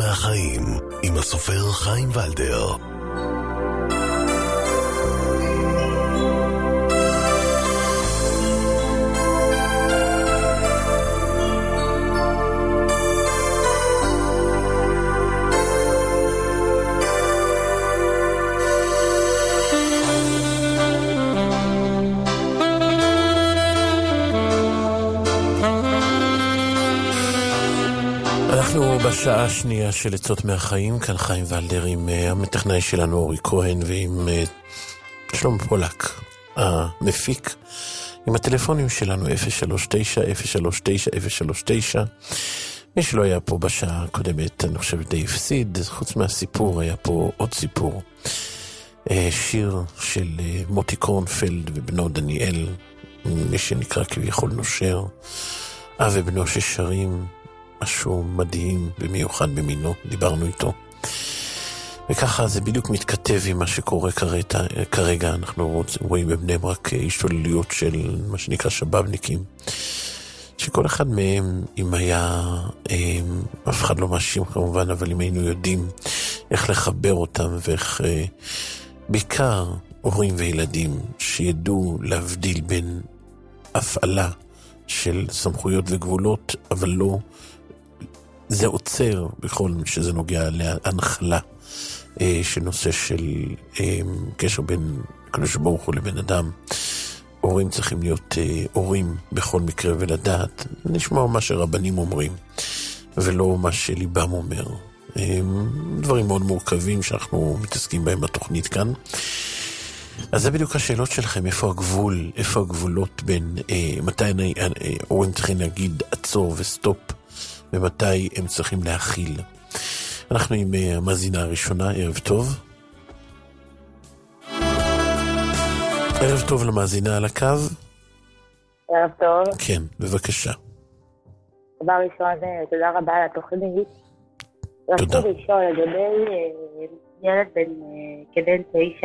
מהחיים עם הסופר חיים ולדר. אנחנו בשעה השנייה של עצות מהחיים, כאן חיים ולדר עם המטכנאי שלנו אורי כהן ועם שלום פולק המפיק, עם הטלפונים שלנו 039-039-039. מי שלא היה פה בשעה הקודמת, אני חושב די הפסיד, חוץ מהסיפור היה פה עוד סיפור, שיר של מוטי קורנפלד ובנו דניאל, מי שנקרא כביכול נושר, אב ובנו ששרים משהו מדהים במיוחד במינו, דיברנו איתו. וככה זה בדיוק מתכתב עם מה שקורה כרגע. אנחנו רואים בבני ברק השתוללויות של מה שנקרא שבאבניקים, שכל אחד מהם, אם היה, אף אחד לא מאשים כמובן, אבל אם היינו יודעים איך לחבר אותם ואיך, בעיקר הורים וילדים שידעו להבדיל בין הפעלה של סמכויות וגבולות, אבל לא זה עוצר בכל שזה נוגע להנחלה של נושא של קשר בין קדוש ברוך הוא לבן אדם. הורים צריכים להיות הורים בכל מקרה ולדעת, נשמע מה שרבנים אומרים ולא מה שליבם אומר. דברים מאוד מורכבים שאנחנו מתעסקים בהם בתוכנית כאן. אז זה בדיוק השאלות שלכם, איפה הגבול, איפה הגבולות בין מתי הורים צריכים להגיד עצור וסטופ, ומתי הם צריכים להכיל. אנחנו עם המאזינה הראשונה, ערב טוב. ערב טוב למאזינה על הקו. ערב טוב. כן, בבקשה. דבר ראשון, תודה רבה על התוכנית. תודה. רציתי לשאול לגבי ילד כבן 9,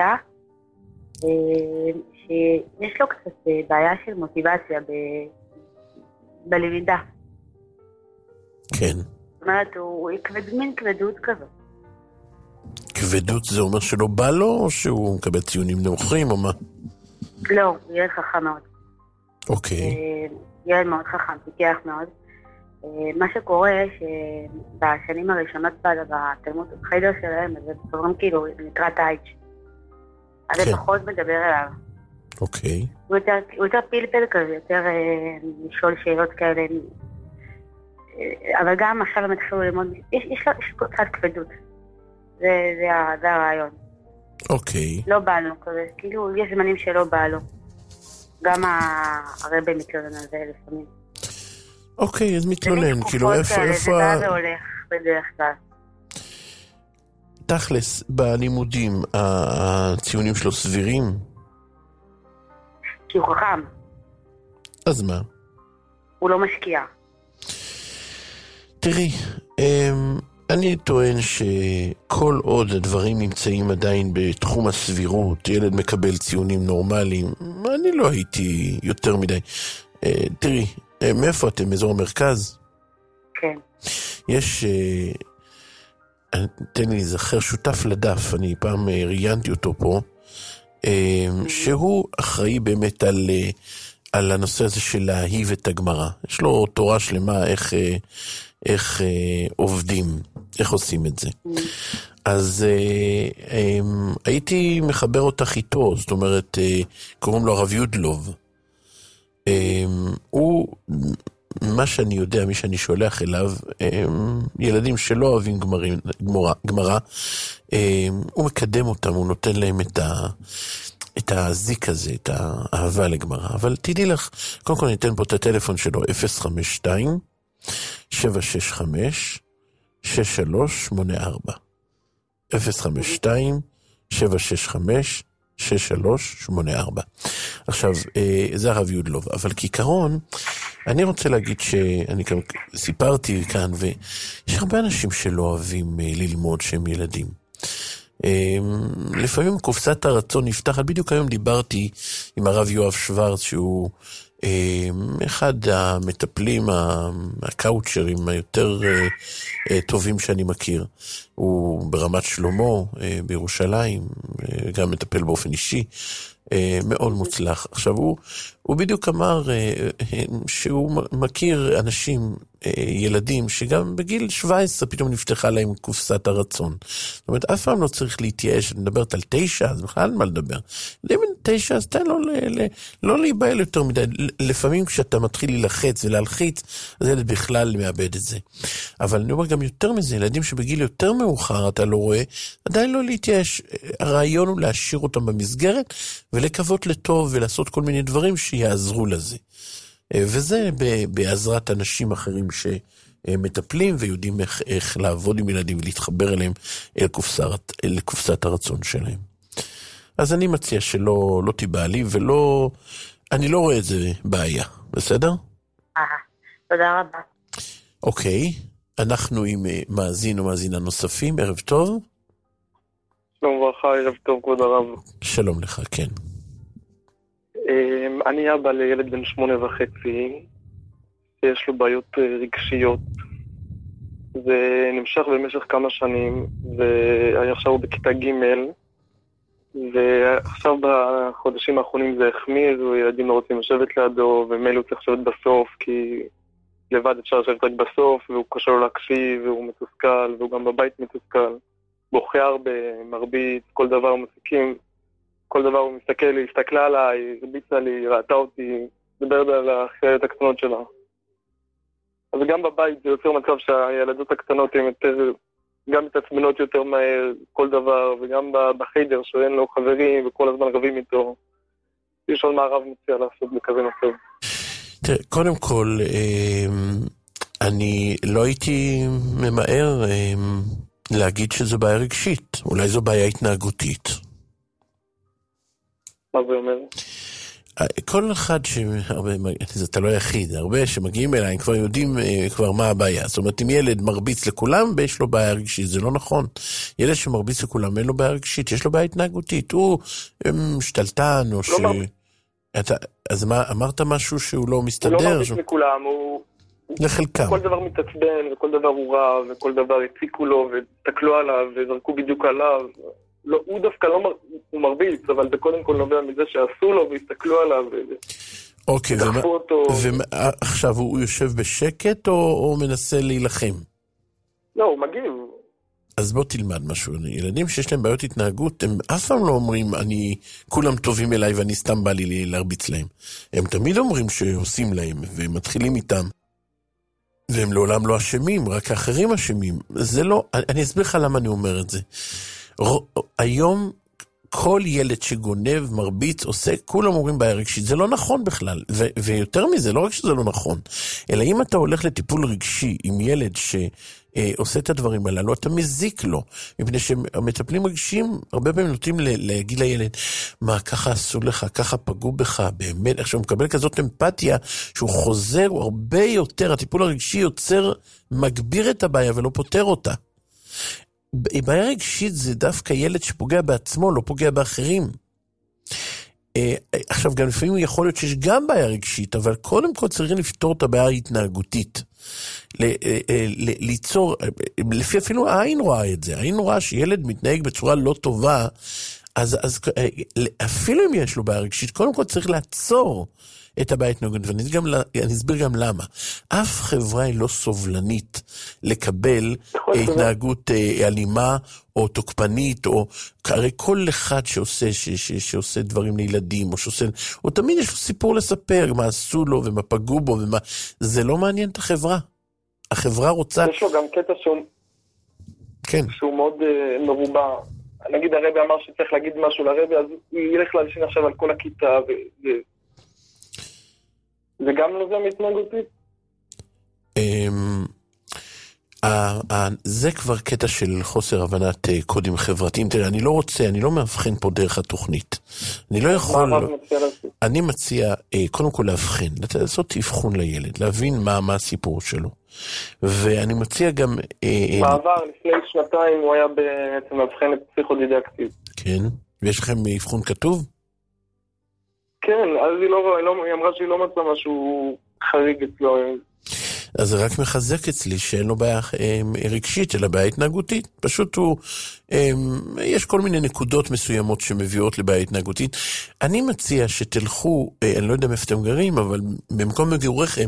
שיש לו קצת בעיה של מוטיבציה בלמידה. כן. זאת אומרת, הוא מין כבדות כזאת. כבדות זה אומר שלא בא לו, או שהוא מקבל ציונים נמוכים, או מה? לא, הוא ילד חכם מאוד. אוקיי. ילד מאוד חכם, פיקח מאוד. מה שקורה, שבשנים הראשונות בתלמוד חיידר שלהם, זה דברים כאילו, נקרא טייץ'. אז זה פחות מדבר אליו. אוקיי. הוא יותר פלפל כזה, יותר לשאול שאלות כאלה. אבל גם עכשיו הם התחילו ללמוד, יש לו קצת כבדות. זה הרעיון. אוקיי. לא בא לו כזה, כאילו יש זמנים שלא בא לו. גם הרבי מתלונן על זה לפעמים. אוקיי, אז מתלונן, כאילו איפה... זה בא והולך בדרך כלל. תכלס, בלימודים, הציונים שלו סבירים? כי הוא חכם. אז מה? הוא לא משקיע. תראי, אני טוען שכל עוד הדברים נמצאים עדיין בתחום הסבירות, ילד מקבל ציונים נורמליים, אני לא הייתי יותר מדי. תראי, מאיפה אתם? אזור המרכז? כן. יש, תן לי זכר, שותף לדף, אני פעם ראיינתי אותו פה, שהוא אחראי באמת על הנושא הזה של להאהיב את הגמרא. יש לו תורה שלמה איך עובדים, איך עושים את זה. אז הייתי מחבר אותך איתו, זאת אומרת, קוראים לו הרב יודלוב. הוא, מה שאני יודע, מי שאני שולח אליו, ילדים שלא אוהבים גמרא, הוא מקדם אותם, הוא נותן להם את הזיק הזה, את האהבה לגמרא. אבל תדעי לך, קודם כל ניתן פה את הטלפון שלו, 052-765-6384. 052-765-6384. עכשיו, זה הרב יודלוב, אבל כעיקרון, אני רוצה להגיד שאני גם סיפרתי כאן, ויש הרבה אנשים שלא אוהבים ללמוד שהם ילדים. לפעמים קופסת הרצון נפתחת, בדיוק היום דיברתי עם הרב יואב שוורץ, שהוא אחד המטפלים, הקאוצ'רים היותר טובים שאני מכיר, הוא ברמת שלמה, בירושלים, גם מטפל באופן אישי, מאוד מוצלח. עכשיו, הוא בדיוק אמר שהוא מכיר אנשים, ילדים, שגם בגיל 17 פתאום נפתחה להם קופסת הרצון. זאת אומרת, אף פעם לא צריך להתייאש, מדברת על 9, אז בכלל מה לדבר. אם 9, אז תן לו לא להיבהל יותר מדי. לפעמים כשאתה מתחיל להילחץ ולהלחיץ, אז ילד בכלל מאבד את זה. אבל אני אומר גם יותר מזה, ילדים שבגיל יותר מאוחר אתה לא רואה, עדיין לא להתייאש. הרעיון הוא להשאיר אותם במסגרת, ולקוות לטוב ולעשות כל מיני דברים שיעזרו לזה. וזה בעזרת אנשים אחרים שמטפלים ויודעים איך לעבוד עם ילדים ולהתחבר אליהם אל קופסת הרצון שלהם. אז אני מציע שלא תיבהלי ולא, אני לא רואה את זה בעיה, בסדר? תודה רבה. אוקיי, אנחנו עם מאזין או מאזינה נוספים, ערב טוב. שלום וברכה, ערב טוב כבוד הרב. שלום לך, כן. אני אבא לילד בן 8.5, שיש לו בעיות רגשיות. זה נמשך במשך כמה שנים, ועכשיו הוא בכיתה ג', ועכשיו בחודשים האחרונים זה החמיר, וילדים לא רוצים לשבת לידו, ומילא הוא צריך לשבת בסוף, כי לבד אפשר לשבת רק בסוף, והוא קשה לו להקשיב, והוא מתוסכל, והוא גם בבית מתוסכל. בוכה הרבה, מרביץ, כל דבר הוא מסיקים. כל דבר הוא מסתכל לי, הסתכלה עליי, הרביצה לי, ראתה אותי, מדברת על החיילת הקטנות שלה. אז גם בבית זה יוצר מצב שהילדות הקטנות הן יותר, גם מתעצבנות יותר מהר, כל דבר, וגם בחיידר שאין לו חברים וכל הזמן רבים איתו. יש עוד מה הרב מציע לעשות בכזה מצב. תראה, קודם כל, אני לא הייתי ממהר להגיד שזו בעיה רגשית, אולי זו בעיה התנהגותית. מה זה אומר? כל אחד זה אתה לא יחיד, הרבה שמגיעים אליי, הם כבר יודעים כבר מה הבעיה. זאת אומרת, אם ילד מרביץ לכולם, יש לו בעיה רגשית, זה לא נכון. ילד שמרביץ לכולם, אין לו בעיה רגשית, יש לו בעיה התנהגותית. הוא משתלטן, או ש... אז מה, אמרת משהו שהוא לא מסתדר? הוא לא מרביץ לכולם, הוא... לחלקם. כל דבר מתעצבן, וכל דבר הוא רע, וכל דבר הציקו לו, ותקלו עליו, וזרקו בדיוק עליו. לא, הוא דווקא לא הוא מרביץ, אבל זה קודם כל נובע מזה שעשו לו והסתכלו עליו אוקיי, ודחפו אותו. ועכשיו הוא יושב בשקט או מנסה להילחם? לא, הוא מגיב. אז בוא תלמד משהו. ילדים שיש להם בעיות התנהגות, הם אף פעם לא אומרים, כולם טובים אליי ואני סתם בא לי להרביץ להם. הם תמיד אומרים שעושים להם, והם מתחילים איתם. והם לעולם לא אשמים, רק האחרים אשמים. זה לא, אני אסביר לך למה אני אומר את זה. היום כל ילד שגונב, מרביץ, עושה, כולם אומרים בעיה רגשית. זה לא נכון בכלל. ויותר מזה, לא רק שזה לא נכון, אלא אם אתה הולך לטיפול רגשי עם ילד שעושה את הדברים הללו, אתה מזיק לו. מפני שהמטפלים רגשיים הרבה פעמים נוטים להגיד לילד, מה, ככה עשו לך, ככה פגעו בך, באמת, עכשיו הוא מקבל כזאת אמפתיה, שהוא חוזר, הוא הרבה יותר, הטיפול הרגשי יוצר, מגביר את הבעיה ולא פותר אותה. בעיה רגשית זה דווקא ילד שפוגע בעצמו, לא פוגע באחרים. עכשיו, גם לפעמים יכול להיות שיש גם בעיה רגשית, אבל קודם כל צריך לפתור את הבעיה ההתנהגותית. ליצור, לפי אפילו העין רואה את זה. העין רואה שילד מתנהג בצורה לא טובה, אז אפילו אם יש לו בעיה רגשית, קודם כל צריך לעצור את הבעיה התנהגותית, ואני אסביר גם למה. אף חברה היא לא סובלנית לקבל התנהגות אלימה או תוקפנית, או הרי כל אחד שעושה דברים לילדים, או תמיד יש לו סיפור לספר, מה עשו לו ומה פגעו בו, זה לא מעניין את החברה. החברה רוצה... יש לו גם קטע שהוא מאוד מרובע. נגיד הרבי אמר שצריך להגיד משהו לרבי, אז הוא ילך להלשין עכשיו על כל הכיתה, וגם לא זה מתנהגותית? זה כבר קטע של חוסר הבנת קודים חברתיים. תראה, אני לא מאבחן פה דרך התוכנית. אני לא יכול... אני מציע, קודם כל להבחן, לעשות אבחון לילד, להבין מה הסיפור שלו. ואני מציע גם... בעבר, לפני 2 הוא היה בעצם מאבחן את פסיכודידקטית. כן? ויש לכם אבחון כתוב? כן, אז היא אמרה שהיא לא מצאה משהו חריג אצלו. אז זה רק מחזק אצלי שאין לו בעיה רגשית, אלא בעיה התנהגותית. פשוט יש כל מיני נקודות מסוימות שמביאות לבעיה התנהגותית. אני מציע שתלכו, אני לא יודע איפה אתם גרים, אבל במקום מגוריכם,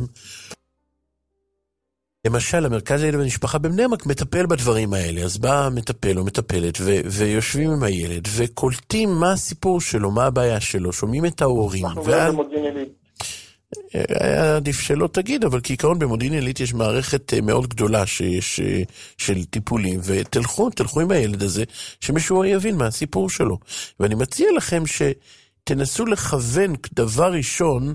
למשל, המרכז לילד במשפחה בבני עמק מטפל בדברים האלה, אז בא מטפל או מטפלת ויושבים עם הילד וקולטים מה הסיפור שלו, מה הבעיה שלו, שומעים את ההורים. אנחנו גם במודיעין עילית. היה עדיף שלא תגיד, אבל כעיקרון במודיעין עילית יש מערכת מאוד גדולה של טיפולים, ותלכו עם הילד הזה, שמישהו יבין מה הסיפור שלו. ואני מציע לכם שתנסו לכוון דבר ראשון,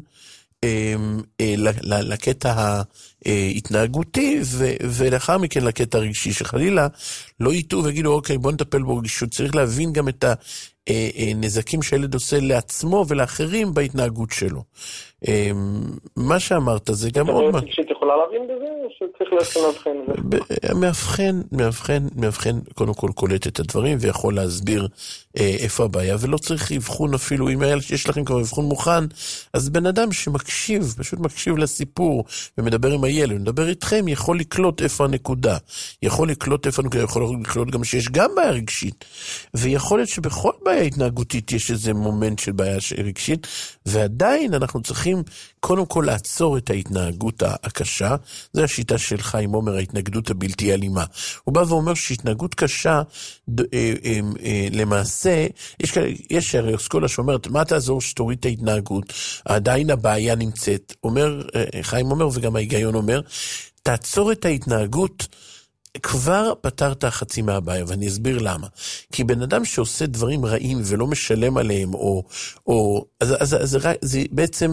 לקטע ההתנהגותי ולאחר מכן לקטע הרגשי, שחלילה לא ייתו ויגידו אוקיי בוא נטפל בו רגישות. צריך להבין גם את הנזקים שהילד עושה לעצמו ולאחרים בהתנהגות שלו. מה שאמרת זה גם עוד מה שאת יכולה להבין בזה או שצריך מאבחן קודם כל קולט את הדברים ויכול להסביר איפה הבעיה, ולא צריך אבחון אפילו. אם יש לכם כבר אבחון מוכן, אז בן אדם שמקשיב, פשוט מקשיב לסיפור ומדבר עם הילד, מדבר איתכם, יכול לקלוט איפה הנקודה, יכול לקלוט גם שיש גם בעיה רגשית, ויכול להיות שבכל בעיה התנהגותית יש איזה מומנט של בעיה רגשית, ועדיין אנחנו צריכים קודם כל לעצור את ההתנהגות הקשה. זו השיטה של חיים עומר, ההתנגדות הבלתי אלימה. הוא בא ואומר שהתנהגות קשה, למעשה, יש הרי אסכולה שאומרת, מה תעזור שתוריד את ההתנהגות? עדיין הבעיה נמצאת. חיים עומר וגם ההיגיון אומר, תעצור את ההתנהגות, כבר פתרת חצי מהבעיה, ואני אסביר למה. כי בן אדם שעושה דברים רעים ולא משלם עליהם, אז זה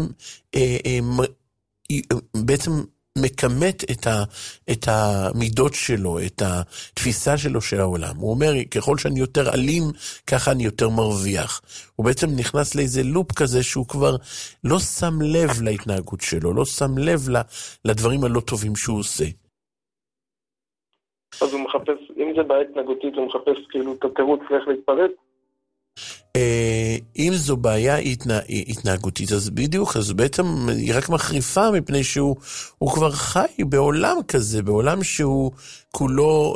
בעצם מקמת את המידות שלו, את התפיסה שלו של העולם. הוא אומר, ככל שאני יותר אלים, ככה אני יותר מרוויח. הוא בעצם נכנס לאיזה לופ כזה שהוא כבר לא שם לב להתנהגות שלו, לא שם לב לדברים הלא טובים שהוא עושה. אז הוא מחפש, אם זה בעיה התנהגותית, הוא מחפש כאילו את התירוץ איך להתפרץ? אם זו בעיה התנהגותית, אז בדיוק, אז בעצם היא רק מחריפה מפני שהוא כבר חי בעולם כזה, בעולם שהוא כולו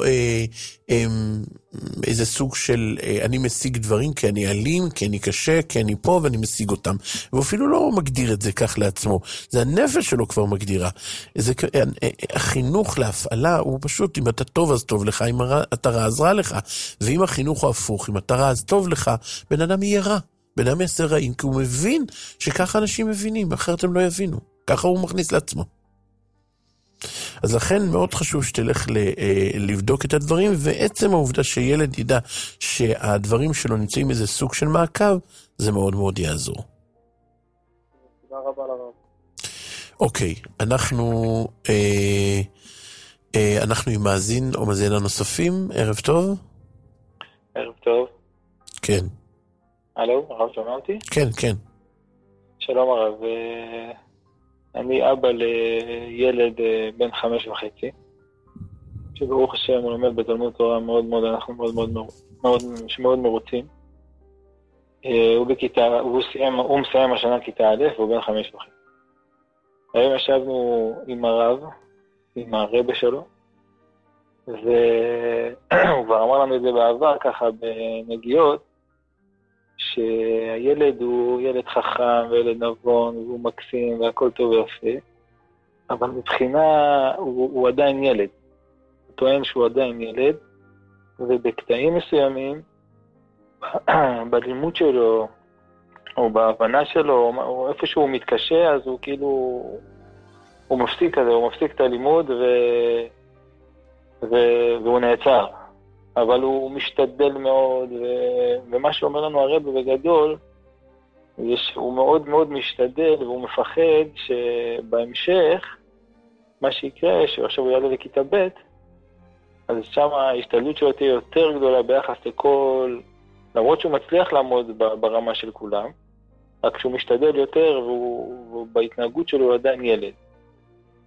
איזה סוג של אני משיג דברים כי אני אלים, כי אני קשה, כי אני פה ואני משיג אותם. ואפילו לא מגדיר את זה כך לעצמו. זה הנפש שלו כבר מגדירה. החינוך להפעלה הוא פשוט, אם אתה טוב אז טוב לך, אם אתה רע אז רע לך. ואם החינוך הוא הפוך, אם אתה רע אז טוב לך, בן אדם יהיה רע. בן אדם יעשה רעים, כי הוא מבין שככה אנשים מבינים, אחרת הם לא יבינו. ככה הוא מכניס לעצמו. אז לכן מאוד חשוב שתלך לבדוק את הדברים, ועצם העובדה שילד ידע שהדברים שלו נמצאים איזה סוג של מעקב, זה מאוד מאוד יעזור. תודה רבה לרב. אוקיי, אנחנו עם מאזין או מאזינה נוספים. ערב טוב. ערב טוב. כן. הלו, הרב שומע אותי? כן, כן. שלום הרב. אני אבא לילד בן 5.5, שברוך השם הוא לומד בתלמוד תורה מאוד מאוד, אנחנו מאוד מרוצים. הוא מסיים השנה כיתה א', והוא בן 5.5. היום ישבנו עם הרב, עם הרבה שלו, והוא כבר אמר לנו את זה בעבר ככה בנגיעות, שהילד הוא ילד חכם וילד נבון והוא מקסים והכל טוב ויפה, אבל מבחינה הוא עדיין ילד. הוא טוען שהוא עדיין ילד, ובקטעים מסוימים בלימוד שלו או בהבנה שלו או איפה שהוא מתקשה, אז הוא כאילו הוא מפסיק את הלימוד והוא נעצר. אבל הוא משתדל מאוד, ומה שאומר לנו הרב בגדול, זה שהוא מאוד מאוד משתדל, והוא מפחד שבהמשך, מה שיקרה, שעכשיו הוא יעלה לכיתה ב', אז שם ההשתדלות שלו תהיה יותר גדולה ביחס לכל, למרות שהוא מצליח לעמוד ברמה של כולם, רק שהוא משתדל יותר, ובהתנהגות שלו הוא עדיין ילד.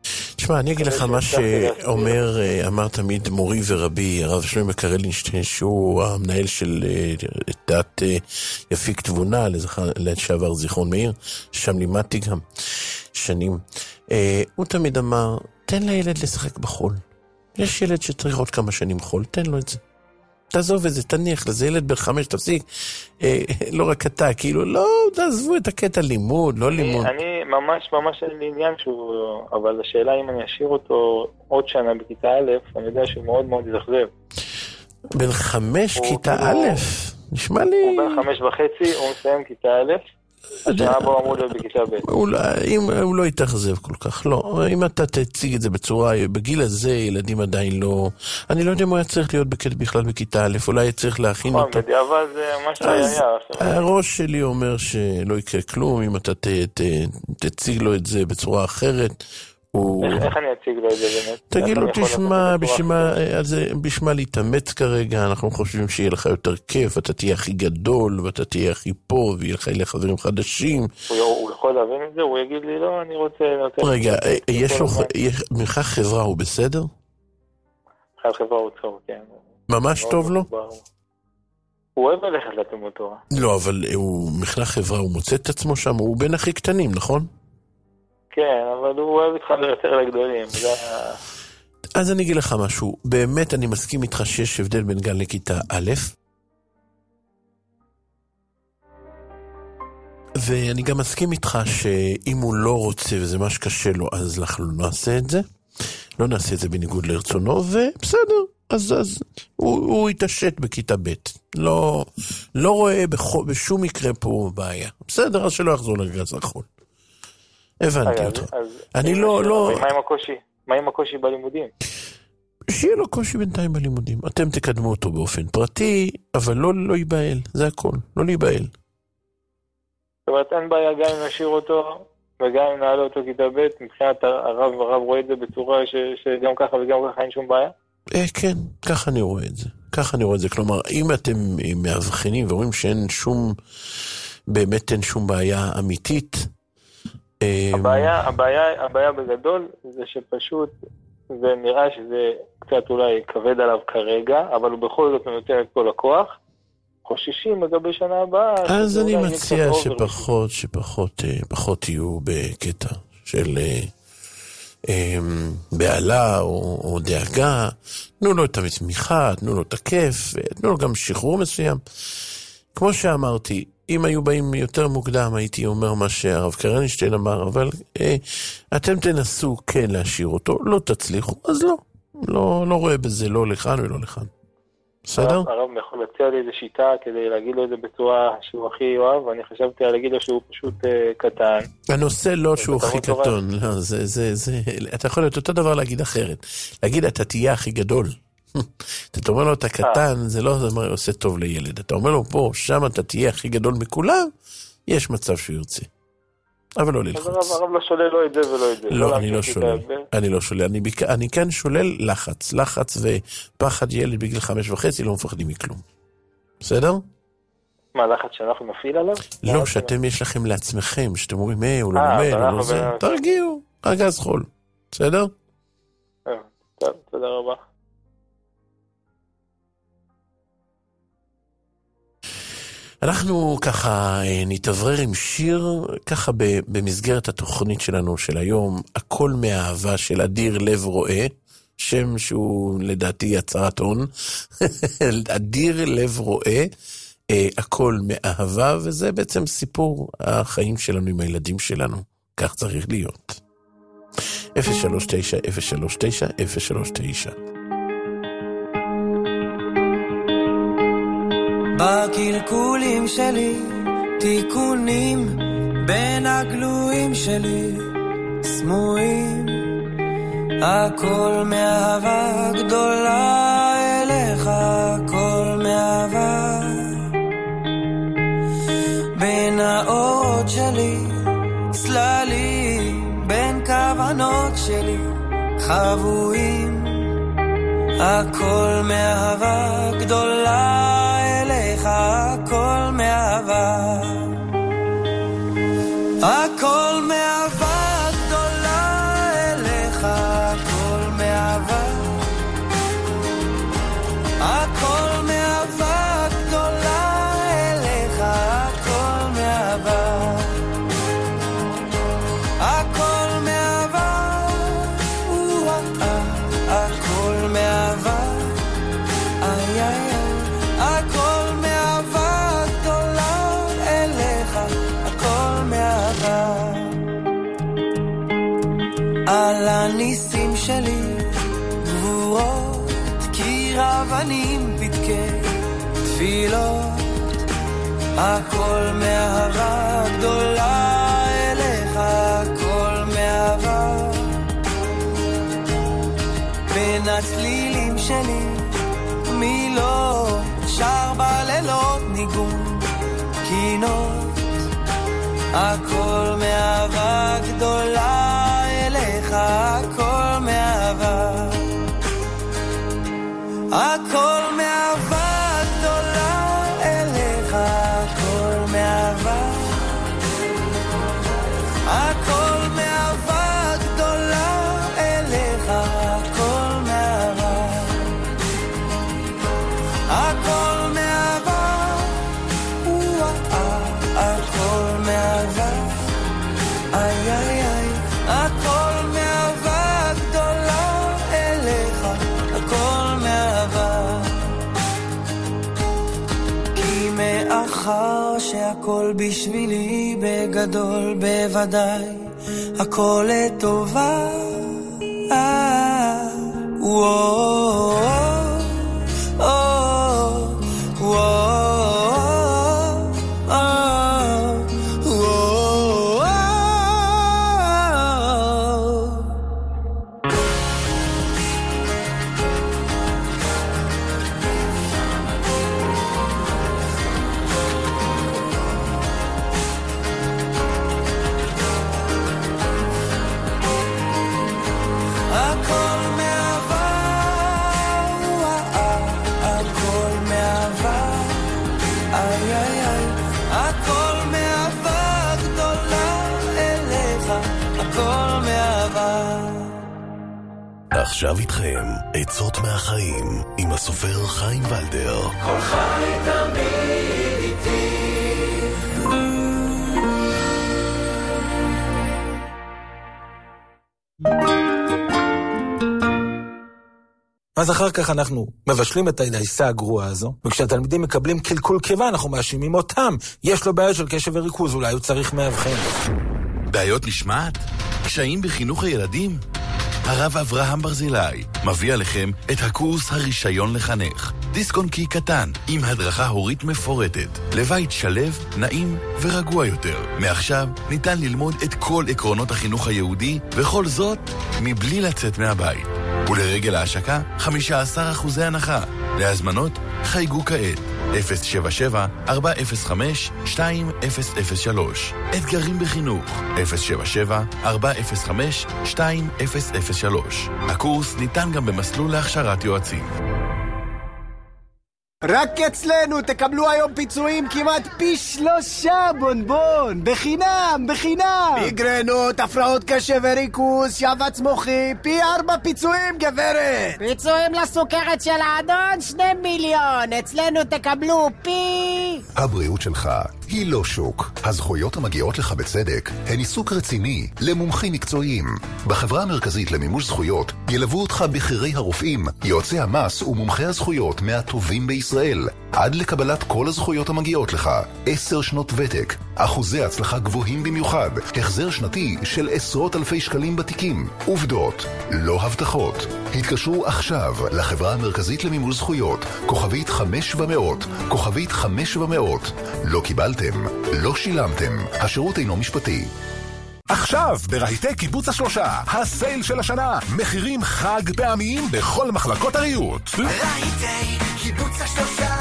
תשמע, אני אגיד לך מה שאומר, אמר תמיד מורי ורבי, הרב שלמה קרלינשטיין, שהוא המנהל של דת יפיק תבונה, לשעבר זיכרון מאיר, שם לימדתי גם שנים. הוא תמיד אמר, תן לילד לשחק בחול. יש ילד שצריך עוד כמה שנים חול, תן לו את זה. תעזוב את זה, תניח לזה, ילד ב5, תפסיק. לא רק אתה, כאילו, לא, תעזבו את הקטע לימוד, לא לימוד. אני ממש אין לי עניין שהוא, אבל השאלה אם אני אשאיר אותו עוד שנה בכיתה א', אני יודע שהוא מאוד מאוד יזכזב. בן 5 כיתה א', נשמע לי... הוא בן 5.5, הוא מסיים כיתה א', השנה בו אמור להיות בכיתה ב'. הוא לא יתאכזב כל כך, לא. אם אתה תציג את זה בצורה, בגיל הזה ילדים עדיין לא... אני לא יודע אם הוא היה צריך להיות בכלל בכיתה א', אולי צריך להכין אותו. בדיעבד זה ממש לא היה. הראש שלי אומר שלא יקרה כלום, אם אתה תציג לו את זה בצורה אחרת. איך אני אציג לו את זה באמת? תגיד לו, תשמע, בשמה להתאמץ כרגע, אנחנו חושבים שיהיה לך יותר כיף, אתה תהיה הכי גדול, ואתה תהיה הכי פה, ויהיה לך חברים חדשים. הוא יכול להבין את זה, הוא יגיד לי, לא, אני רוצה... רגע, יש לו, ממך חברה הוא בסדר? ממך חברה הוא טוב, כן. ממש טוב לו? הוא אוהב ללכת לתלמוד תורה. לא, אבל הוא מכנה חברה, הוא מוצא את עצמו שם, הוא בין הכי קטנים, נכון? כן, אבל הוא אוהב איתך יותר לגדולים. אז אני אגיד לך משהו, באמת אני מסכים איתך שיש הבדל בין גן לכיתה א', ואני גם מסכים איתך שאם הוא לא רוצה וזה מה שקשה לו, אז אנחנו לא נעשה את זה. לא נעשה את זה בניגוד לרצונו, ובסדר. אז הוא יתעשת בכיתה ב'. לא רואה בשום מקרה פה בעיה. בסדר, אז שלא יחזור לגז החול. הבנתי אותך. אני לא... מה עם הקושי בלימודים? שיהיה לו קושי בינתיים בלימודים. אתם תקדמו אותו באופן פרטי, אבל לא ייבהל. זה הכל. לא להיבהל. זאת אומרת, אין בעיה גם אם נשאיר אותו, וגם אם נעלה אותו כיתה ב', מבחינת הרב רואה את זה בצורה שגם ככה וגם ככה אין שום בעיה? כן, ככה אני רואה את זה. ככה אני רואה את זה. כלומר, אם אתם מאבחנים ורואים שאין שום, באמת אין שום בעיה אמיתית, הבעיה בגדול זה שפשוט זה נראה שזה קצת אולי כבד עליו כרגע, אבל הוא בכל זאת נותן את כל הכוח. חוששים לגבי שנה הבאה. אז אני מציע שפחות יהיו בקטע של בעלה או דאגה. תנו לו את התמיכה, תנו לו את הכיף, תנו לו גם שחרור מסוים. כמו שאמרתי, אם היו באים יותר מוקדם, הייתי אומר מה שהרב קרלינשטיין אמר, אבל אתם תנסו כן להשאיר אותו, לא תצליחו, אז לא רואה בזה לא לכאן ולא לכאן. בסדר? הרב יכול להציע לי איזו שיטה כדי להגיד לו את זה בצורה שהוא הכי אוהב, ואני חשבתי להגיד לו שהוא פשוט קטן. הנושא לא שהוא הכי קטון, לא, אתה יכול להיות אותו דבר להגיד אחרת. להגיד, אתה תהיה הכי גדול. אתה אומר לו, אתה קטן, זה לא עושה טוב לילד. אתה אומר לו, פה, שם אתה תהיה הכי גדול מכולם, יש מצב שהוא ירצה. אבל לא ללחוץ. הרב לא שולל לא את זה ולא את זה. לא, אני לא שולל. אני כן שולל לחץ. לחץ ופחד ילד בגיל 5.5 לא מפחדים מכלום. בסדר? מה, לחץ שאנחנו נפעיל עליו? לא, שאתם יש לכם לעצמכם, שאתם אומרים, הוא לא לומד, הוא לא זה. תרגיעו, ארגז חול. בסדר? טוב, תודה רבה. אנחנו ככה נתעברר עם שיר, ככה במסגרת התוכנית שלנו של היום, הכל מהאהבה של אדיר לב רואה, שם שהוא לדעתי הצהרת הון, אדיר לב רואה, הכל מאהבה, וזה בעצם סיפור החיים שלנו עם הילדים שלנו, כך צריך להיות. 039-039-039 בקלקולים שלי, תיקונים בין הגלויים שלי, סמויים, הכל מאהבה גדולה אליך, הכל מאהבה. בין האורות שלי, צללים, בין כוונות שלי, חבויים, הכל מאהבה גדולה אליך, הכל מאהבה, הכל מאהבה גדולה אליך. על הניסים שלי גבורות, קיר אבנים פתקי תפילות, הכל מאהבה גדולה אליך, הכל מאהבה. בין הצלילים שלי מילות, שר בלילות ניגון קינות, הכל מאהבה גדולה אליך, הכל מאהבה, הכל מאהבה גדולה אליך, הכל מאהבה, הכל מאהבה גדולה אליך, הכל מאהבה, הכל מאהבה, הכל מאהבה, איי איי איי, הכל מאהבה גדולה אליך, הכל מאהבה. כי מאחר שהכל בשבילי בגדול בוודאי, הכל לטובה. עכשיו איתכם עצות מהחיים עם הסופר חיים ולדר. כל חי תמיד איתי. אז אחר כך אנחנו מבשלים את הדייסה הגרועה הזו, וכשהתלמידים מקבלים קלקול קיבה אנחנו מאשימים אותם. יש לו בעיה של קשב וריכוז, אולי הוא צריך מאבחן. בעיות נשמעת? קשיים בחינוך הילדים? הרב אברהם ברזילי מביא עליכם את הקורס הרישיון לחנך. דיסק און קי קטן עם הדרכה הורית מפורטת לבית שלב, נעים ורגוע יותר. מעכשיו ניתן ללמוד את כל עקרונות החינוך היהודי, וכל זאת מבלי לצאת מהבית. ולרגל ההשקה 15% הנחה. להזמנות חייגו כעת 077-405-2003. אתגרים בחינוך 077-405-2003. הקורס ניתן גם במסלול להכשרת יועצים. רק אצלנו תקבלו היום פיצויים כמעט פי 3 בונבון, בחינם, בחינם. מיגרנות, הפרעות קשב וריכוז, שבץ מוחי, פי 4 פיצויים גברת. פיצויים לסוכרת של האדון 2 מיליון, אצלנו תקבלו פי... הבריאות שלך היא לא שוק. הזכויות המגיעות לך בצדק הן עיסוק רציני למומחים מקצועיים. בחברה המרכזית למימוש זכויות ילוו אותך בחירי הרופאים, יועצי המס ומומחי הזכויות מהטובים בישראל, עד לקבלת כל הזכויות המגיעות לך. 10 שנות ותק, אחוזי הצלחה גבוהים במיוחד, החזר שנתי של עשרות אלפי שקלים בתיקים. עובדות, לא הבטחות. התקשרו עכשיו לחברה המרכזית למימוש זכויות, כוכבית 5700, כוכבית 5700. לא קיבלתם, לא שילמתם, השירות אינו משפטי. עכשיו ברהיטי קיבוץ השלושה, הסייל של השנה, מחירים חג פעמיים בכל מחלקות הריהוט. רהיטי קיבוץ השלושה,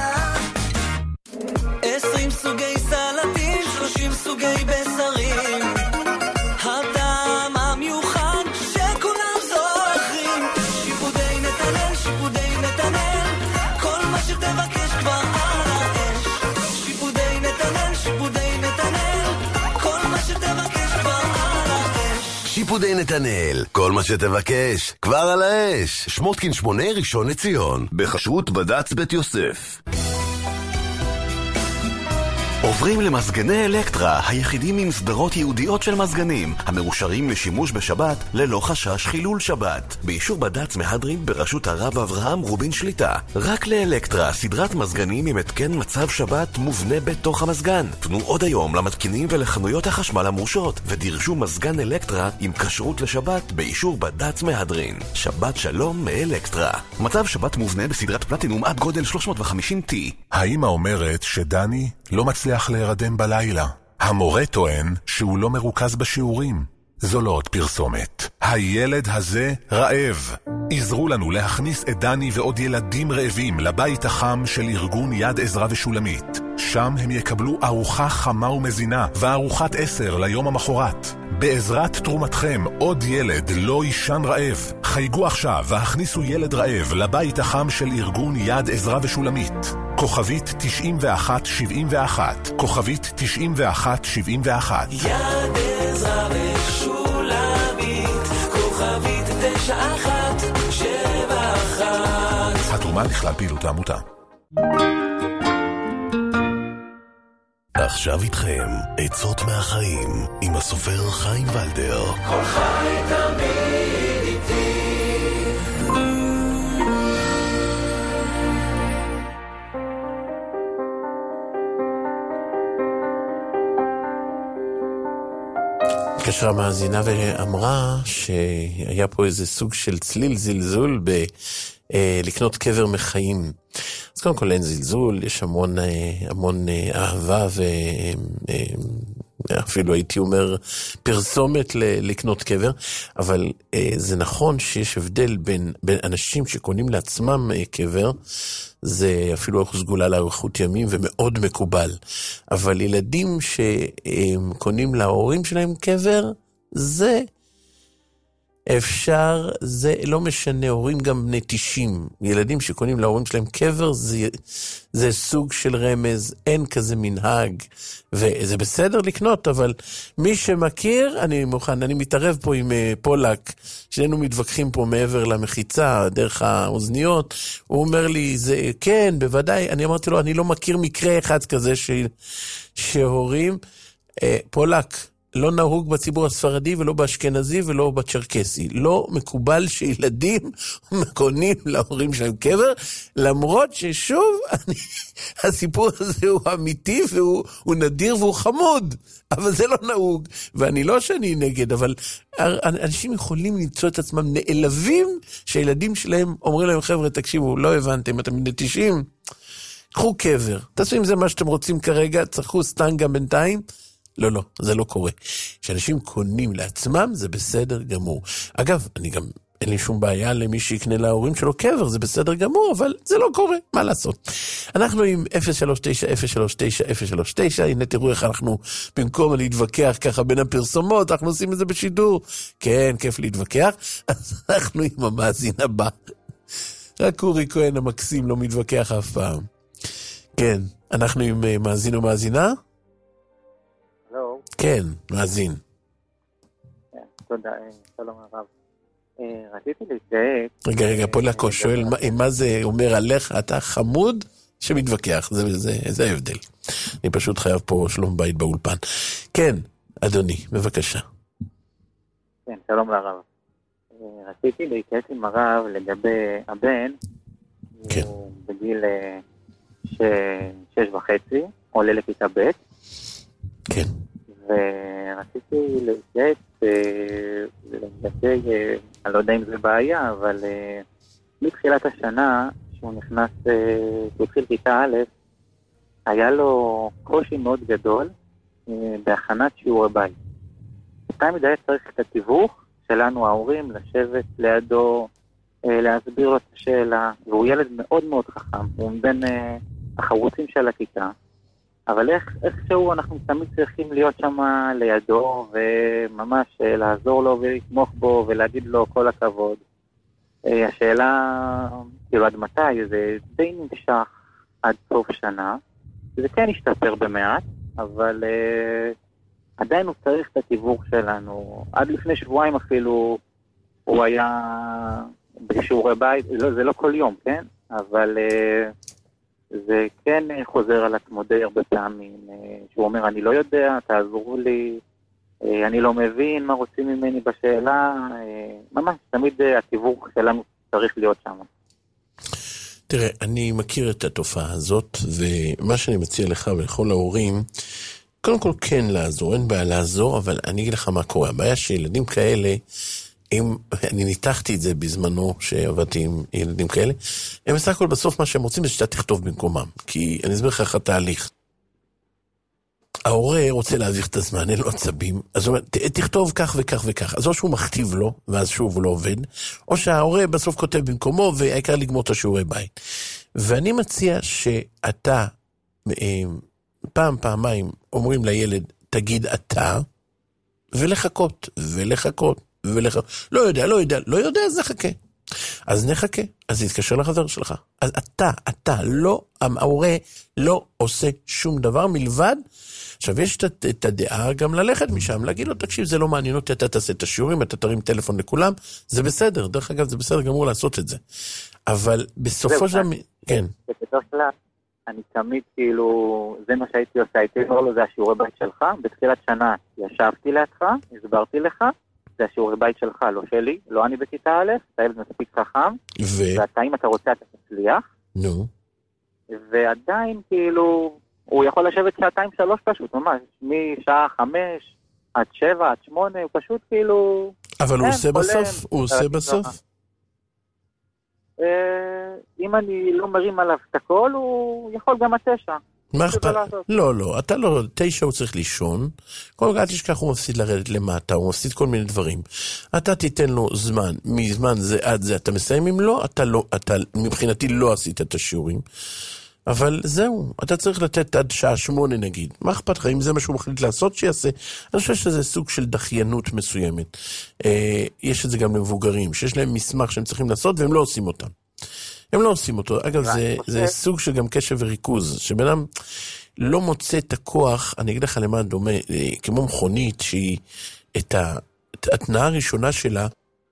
20 סוגי סלטים, 30 סוגי בשרים, הטעם המיוחד שכולם זוכרים. שיפודי נתנאל, שיפודי נתנאל, כל מה שתבקש כבר על האש. שיפודי נתנאל, שיפודי נתנאל, כל מה שתבקש כבר על האש. שיפודי נתנאל, כל מה שתבקש כבר על האש. שמותקין 8 ראשון לציון, בחשרות בד"ץ בית יוסף. עוברים למזגני אלקטרה, היחידים עם סדרות ייעודיות של מזגנים, המאושרים לשימוש בשבת ללא חשש חילול שבת. באישור בד"ץ מהדרין בראשות הרב אברהם רובין שליטה. רק לאלקטרה, סדרת מזגנים עם התקן מצב שבת מובנה בתוך המזגן. פנו עוד היום למתקינים ולחנויות החשמל המורשות, ודרשו מזגן אלקטרה עם כשרות לשבת באישור בד"ץ מהדרין. שבת שלום מאלקטרה. מצב שבת מובנה בסדרת פלטינום עד גודל 350T. האמא אומרת שדני לא מצליח להירדם בלילה. המורה טוען שהוא לא מרוכז בשיעורים. זו לא עוד פרסומת. הילד הזה רעב. עזרו לנו להכניס את דני ועוד ילדים רעבים לבית החם של ארגון יד עזרה ושולמית. שם הם יקבלו ארוחה חמה ומזינה וארוחת 10 ליום המחרת. בעזרת תרומתכם עוד ילד לא ישן רעב. חייגו עכשיו והכניסו ילד רעב לבית החם של ארגון יד עזרה ושולמית. כוכבית 9171. כוכבית 9171. יד עזרה ושולמית. כוכבית 9171. התרומה לכלל פעילות העמותה. עכשיו איתכם עצות מהחיים עם הסופר חיים ולדר. כל חי תמיד איתי. התקשרה מאזינה ואמרה שהיה פה איזה סוג של צליל זלזול לקנות קבר מחיים. אז קודם כל אין זלזול, יש המון אהבה ואפילו הייתי אומר פרסומת לקנות קבר, אבל זה נכון שיש הבדל בין אנשים שקונים לעצמם קבר, זה אפילו אחוז גולה לאריכות ימים ומאוד מקובל. אבל ילדים שקונים להורים שלהם קבר, זה אפשר, זה לא משנה, הורים גם בני 90, ילדים שקונים להורים שלהם קבר, זה סוג של רמז, אין כזה מנהג, וזה בסדר לקנות, אבל מי שמכיר, אני מוכן, אני מתערב פה עם פולק, שנינו מתווכחים פה מעבר למחיצה, דרך האוזניות, הוא אומר לי, זה כן, בוודאי, אני אמרתי לו, אני לא מכיר מקרה אחד כזה שהורים, פולק, לא נהוג בציבור הספרדי ולא באשכנזי ולא בצ'רקסי. לא מקובל שילדים קונים להורים שלהם קבר, למרות ששוב, הסיפור הזה הוא אמיתי והוא נדיר והוא חמוד, אבל זה לא נהוג. ואני לא שאני נגד, אבל אנשים יכולים למצוא את עצמם נעלבים שהילדים שלהם אומרים להם, חבר'ה, תקשיבו, לא הבנתם, אתם בני 90, קחו קבר. תעשו עם זה מה שאתם רוצים כרגע, צרכו סטנגה בינתיים, לא, זה לא קורה. כשאנשים קונים לעצמם, זה בסדר גמור. אגב, אני גם, אין לי שום בעיה למי שיקנה להורים שלו קבר, זה בסדר גמור, אבל זה לא קורה, מה לעשות? אנחנו עם 039-039-039, הנה תראו איך אנחנו, במקום להתווכח ככה בין הפרסומות, אנחנו עושים את זה בשידור. כן, כיף להתווכח. אז אנחנו עם המאזין הבא. רק אורי כהן המקסים לא מתווכח אף פעם. כן, אנחנו עם מאזין ומאזינה? כן, מאזין. תודה, שלום הרב. רציתי להתייעץ. רגע, פולקו שואל, מה זה אומר עליך? אתה חמוד שמתווכח, זה ההבדל. אני פשוט חייב פה שלום בית באולפן. כן, אדוני, בבקשה. כן, שלום לרב. רציתי להתייעץ עם הרב לגבי הבן, הוא בגיל 6.5, עולה לכיתה ב'. כן. ורציתי להתייעץ לגבי, אני לא יודע אם זה בעיה, אבל מתחילת השנה, שהוא נכנס, שהוא התחיל כיתה א', היה לו קושי מאוד גדול בהכנת שיעורי בית. תמיד היה צריך את התיווך שלנו ההורים לשבת לידו, להסביר לו את השאלה, והוא ילד מאוד מאוד חכם, הוא בין החרוצים של הכיתה, אבל איכשהו אנחנו תמיד צריכים להיות שם לידו וממש לעזור לו ולתמוך בו ולהגיד לו כל הכבוד. השאלה, כאילו עד מתי, זה די נמשך עד סוף שנה, זה כן השתפר במעט, אבל עדיין הוא צריך את התיווך שלנו. עד לפני שבועיים אפילו הוא היה בשיעורי בית, זה לא כל יום, כן? אבל זה כן חוזר על עצמו די הרבה פעמים, שהוא אומר, אני לא יודע, תעזרו לי, אני לא מבין מה רוצים ממני בשאלה, ממש תמיד התיווך שלנו צריך להיות שם. תראה, אני מכיר את התופעה הזאת, ומה שאני מציע לך ולכל ההורים, קודם כל כן לעזור, אין בעיה לעזור, אבל אני אגיד לך מה קורה. הבעיה שילדים כאלה, אני ניתחתי את זה בזמנו שעבדתי עם ילדים כאלה, הם בסך הכל בסוף מה שהם רוצים זה שאתה תכתוב במקומם, כי אני אסביר לך איך התהליך. ההורה רוצה להעביר את הזמן, אין לו עצבים, אז הוא אומר, תכתוב כך וכך וכך, אז או שהוא מכתיב לו, ואז שוב הוא לא עובד, או שההורה בסוף כותב במקומו, והעיקר לגמור את השיעורי בית. ואני מציע שאתה, פעמיים אומרים לילד, תגיד אתה, ולחכות, לא יודע, אז נחכה. אז נחכה, אז יתקשר לחבר שלך. אז אתה, לא, ההורה לא עושה שום דבר מלבד, עכשיו יש את הדעה גם ללכת משם, להגיד לו, תקשיב, זה לא מעניין אותי, אתה תעשה את השיעורים, אתה תרים טלפון לכולם, זה בסדר, דרך אגב, זה בסדר גמור לעשות את זה. אבל בסופו של... כן. בקטע שלה, אני תמיד כאילו, זה מה שהייתי עושה, הייתי אומר לו, זה השיעורי בית שלך, בתחילת שנה ישבתי לידך, הסברתי לך, זה השיעורי בית שלך, לא שלי, לא אני בכיתה א', אתה ילד מספיק חכם, ואתה אם אתה רוצה אתה תצליח, ועדיין כאילו, הוא יכול לשבת 2-3 פשוט, ממש, משעה 5 עד 7 עד 8, הוא פשוט כאילו... אבל הוא עושה בסוף? הוא עושה בסוף? אם אני לא מרים עליו את הכל, הוא יכול גם 9. מה אכפת? לא, אתה לא, 9 הוא צריך לישון, כל כך תשכח הוא מפסיד לרדת למטה, הוא מפסיד כל מיני דברים. אתה תיתן לו זמן, מזמן זה עד זה, אתה מסיים אם לא, אתה מבחינתי לא עשית את השיעורים, אבל זהו, אתה צריך לתת עד שעה 8 נגיד. מה אכפת לך? אם זה מה שהוא מחליט לעשות, שיעשה. אני חושב שזה סוג של דחיינות מסוימת. יש את זה גם למבוגרים, שיש להם מסמך שהם צריכים לעשות, והם לא עושים אותם. הם לא עושים אותו. אגב, זה סוג של גם קשב וריכוז, שבן אדם לא מוצא את הכוח, אני אגיד לך למה דומה, כמו מכונית, שהיא את התנאה הראשונה שלה,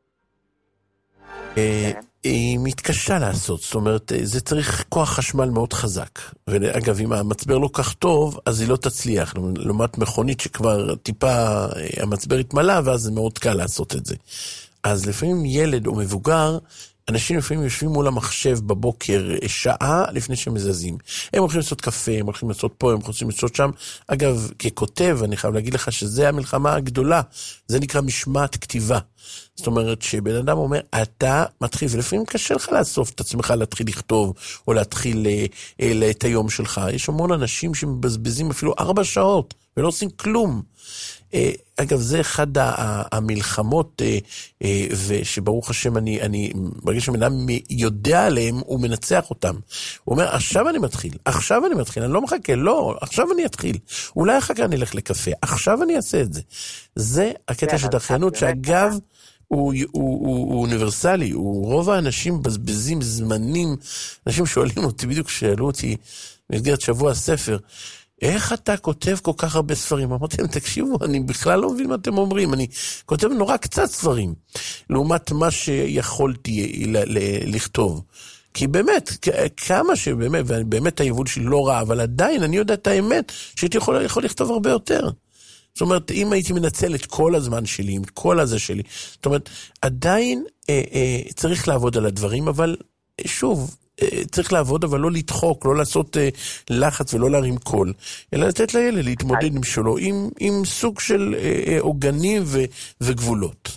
היא מתקשה לעשות, זאת אומרת, זה צריך כוח חשמל מאוד חזק. ואגב, אם המצבר לא כך טוב, אז היא לא תצליח. לעומת מכונית שכבר טיפה המצבר התמלא, ואז זה מאוד קל לעשות את זה. אז לפעמים ילד או מבוגר, אנשים לפעמים יושבים מול המחשב בבוקר שעה לפני שהם מזזים. הם הולכים לעשות קפה, הם הולכים לעשות פה, הם הולכים לעשות שם. אגב, ככותב, אני חייב להגיד לך שזה המלחמה הגדולה. זה נקרא משמעת כתיבה. זאת אומרת שבן אדם אומר, אתה מתחיל, ולפעמים קשה לך לאסוף את עצמך להתחיל לכתוב, או להתחיל את היום שלך. יש המון אנשים שמבזבזים אפילו 4 שעות, ולא עושים כלום. אגב, זה אחד המלחמות, ושברוך השם ברגע שבן אדם יודע עליהם, הוא מנצח אותם. הוא אומר, עכשיו אני מתחיל, אני לא מחכה, לא, עכשיו אני אתחיל. אולי אחר כך אני אלך לקפה, עכשיו אני אעשה את זה. זה הקטע של דחיינות, שאגב, הוא אוניברסלי, רוב האנשים מבזבזים זמנים, אנשים שואלים אותי, בדיוק שאלו אותי, במסגרת שבוע הספר, איך אתה כותב כל כך הרבה ספרים? אמרתי להם, תקשיבו, אני בכלל לא מבין מה אתם אומרים, אני כותב נורא קצת ספרים, לעומת מה שיכולתי לכתוב. כי באמת, כמה שבאמת, ובאמת היבול שלי לא רע, אבל עדיין אני יודע את האמת, שהייתי יכול לכתוב הרבה יותר. זאת אומרת, אם הייתי מנצל את כל הזמן שלי, את כל הזה שלי, זאת אומרת, עדיין צריך לעבוד על הדברים, אבל שוב, צריך לעבוד, אבל לא לדחוק, לא לעשות לחץ ולא להרים קול, אלא לתת לילד להתמודד עם שלו, עם סוג של עוגנים וגבולות.